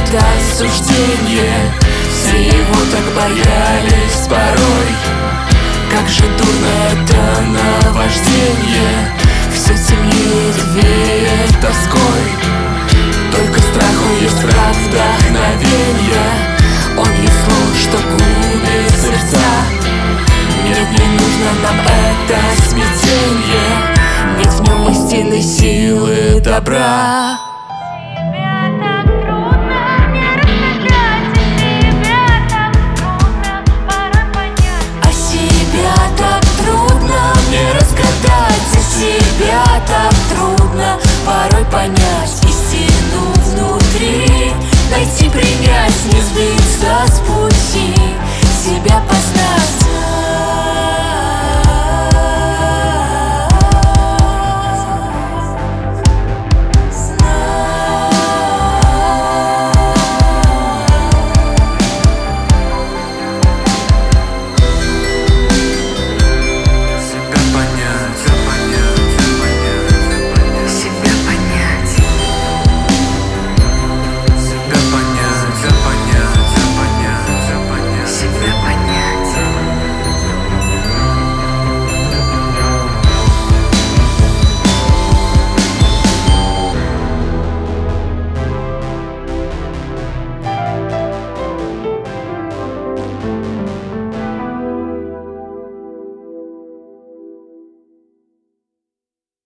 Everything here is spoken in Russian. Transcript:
это осуждение. Все его так боялись порой. Как же дурно это наваждение. Все темнеет, веет тоской. Только страху есть враг вдохновенья. Он есть ложь, что губит сердца. Нет, не нужно нам это смятенье. Нет в нем истинной силы добра. Себя так трудно порой понять истину внутри, найти, принять, не сбиться